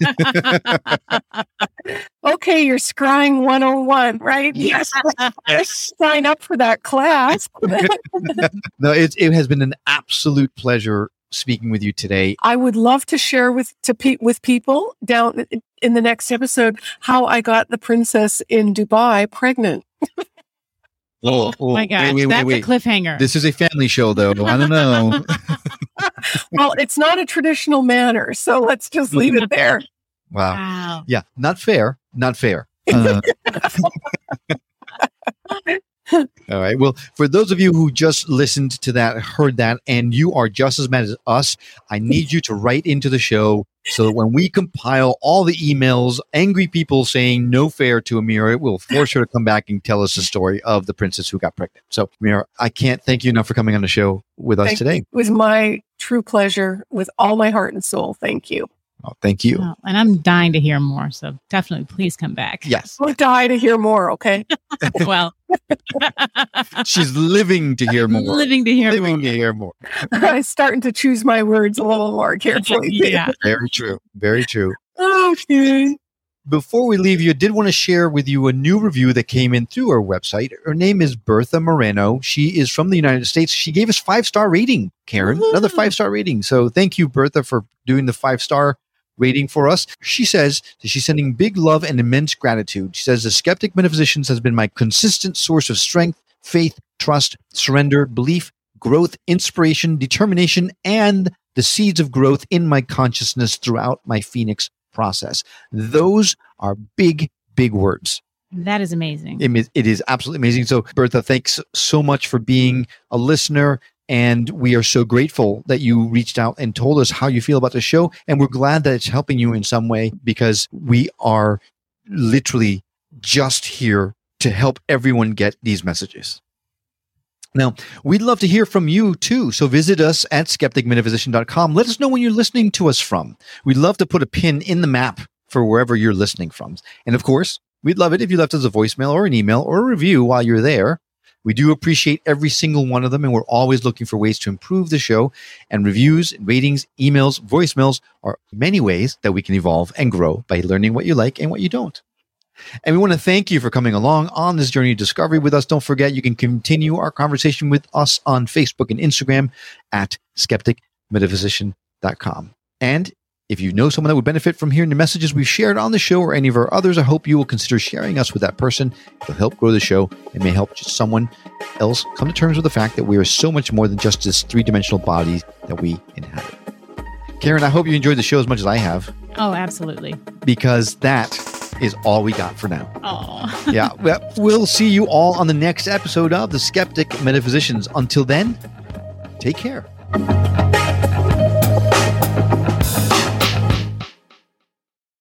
Okay, you're scrying one oh one, right? Yes. Yes. Sign up for that class. No, it, it has been an absolute pleasure speaking with you today. I would love to share with to pe- with people down in the next episode how I got the princess in Dubai pregnant. Oh, oh my gosh, wait, wait, that's wait, wait. a cliffhanger. This is a family show, though. I don't know. Well, it's not a traditional manner, so let's just leave it there. Wow. Wow. Yeah, not fair. Not fair. Uh, All right. Well, for those of you who just listened to that, heard that, and you are just as mad as us, I need you to write into the show so that when we compile all the emails, angry people saying no fair to Amira, it will force her to come back and tell us the story of the princess who got pregnant. So, Amira, I can't thank you enough for coming on the show with us Thank today. you. It was my true pleasure with all my heart and soul. Thank you. Oh, thank you. Oh, and I'm dying to hear more. So definitely please come back. Yes. I'll die to hear more, okay? Well, She's living to hear more. living to hear living more. to hear more. I'm starting to choose my words a little more carefully. Yeah. Very true. Very true. Okay. Before we leave you, I did want to share with you a new review that came in through our website. Her name is Bertha Moreno. She is from the United States. She gave us five-star rating, Karen. Woo-hoo. Another five-star rating. So thank you, Bertha, for doing the five-star rating for us. She says that she's sending big love and immense gratitude. She says, the Skeptic Metaphysicians has been my consistent source of strength, faith, trust, surrender, belief, growth, inspiration, determination, and the seeds of growth in my consciousness throughout my Phoenix process. Those are big, big words. That is amazing. It, it is absolutely amazing. So, Bertha, thanks so much for being a listener. And we are so grateful that you reached out and told us how you feel about the show. And we're glad that it's helping you in some way, because we are literally just here to help everyone get these messages. Now, we'd love to hear from you too. So visit us at skeptic metaphysician dot com. Let us know when you're listening to us from. We'd love to put a pin in the map for wherever you're listening from. And of course, we'd love it if you left us a voicemail or an email or a review while you're there. We do appreciate every single one of them, and we're always looking for ways to improve the show. And reviews, ratings, emails, voicemails are many ways that we can evolve and grow by learning what you like and what you don't. And we want to thank you for coming along on this journey of discovery with us. Don't forget, you can continue our conversation with us on Facebook and Instagram at skeptic metaphysician dot com. And if you know someone that would benefit from hearing the messages we've shared on the show or any of our others, I hope you will consider sharing us with that person. It'll help grow the show. It may help just someone else come to terms with the fact that we are so much more than just this three-dimensional body that we inhabit. Karen, I hope you enjoyed the show as much as I have. Oh, absolutely. Because that is all we got for now. Oh. Yeah. Well, we'll see you all on the next episode of The Skeptic Metaphysicians. Until then, take care.